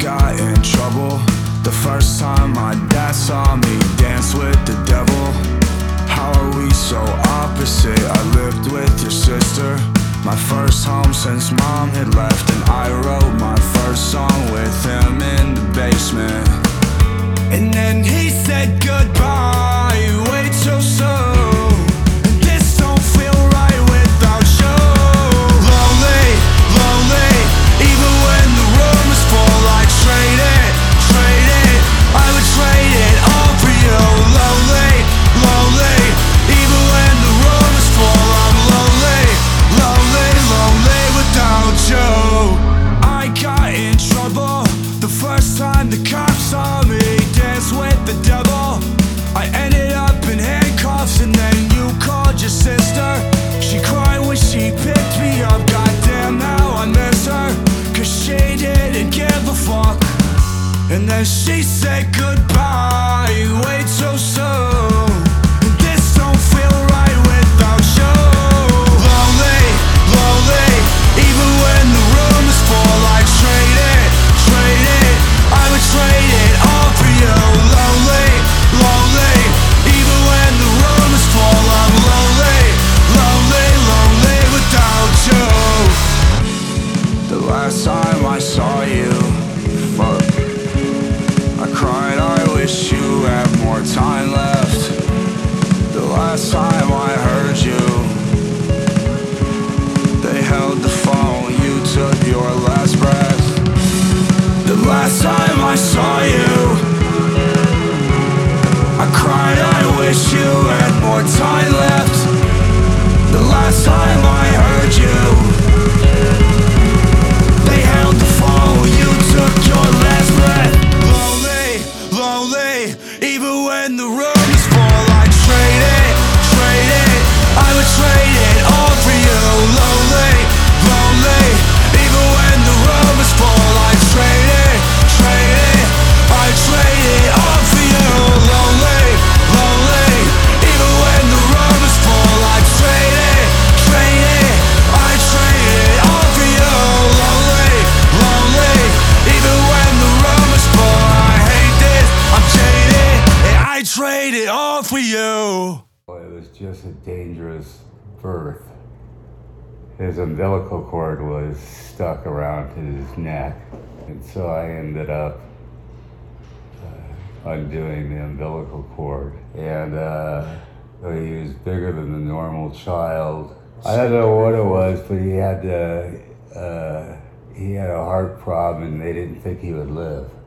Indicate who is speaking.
Speaker 1: got in trouble the first time my dad saw me dance with the devil. How are we so opposite? I lived with your sister, my first home since mom had left, and I wrote my first song with him in the basement. And then he said goodbye way too soon, and this don't feel right without you. Lonely, lonely, even when the room is full, I trade it, I would trade it all for you. Lonely, lonely, even when the room is full, I'm lonely, lonely, lonely without you. I got in trouble the first time the cops saw me dance with the devil. I ended up in handcuffs, and then you called your sister. She cried when she picked me up. Goddamn, how I miss her, 'cause she didn't give a fuck. And then she said goodbye way too soon, and this don't feel right without you. Lonely, lonely, even when the room is full, I trade it, I would trade it all for you. Lonely, lonely, even when the room is full, I'm lonely, lonely, lonely without you. The last time I saw you, fuck, I cried, I wish you had more time left. The last time I heard you, they held the phone, you took your last breath. The last time I saw you, I cried, I wish you had more time left. The last time I heard you, they held the phone, you took your last breath. Lonely, lonely, even when the room is full, I trade it, I would trade it all for you. Lonely, lonely, even when the room is full, I trade it, I trade it all for you. Lonely, lonely, even when the room is full, I trade it, I trade it all for you. Lonely, lonely, even when the room is full, I hate this, I'm jaded, and I trade it all for you.
Speaker 2: It was just a dangerous birth. His umbilical cord was stuck around his neck, and so I ended up undoing the umbilical cord. And he was bigger than the normal child. I don't know what it was, but he had a heart problem, and they didn't think he would live.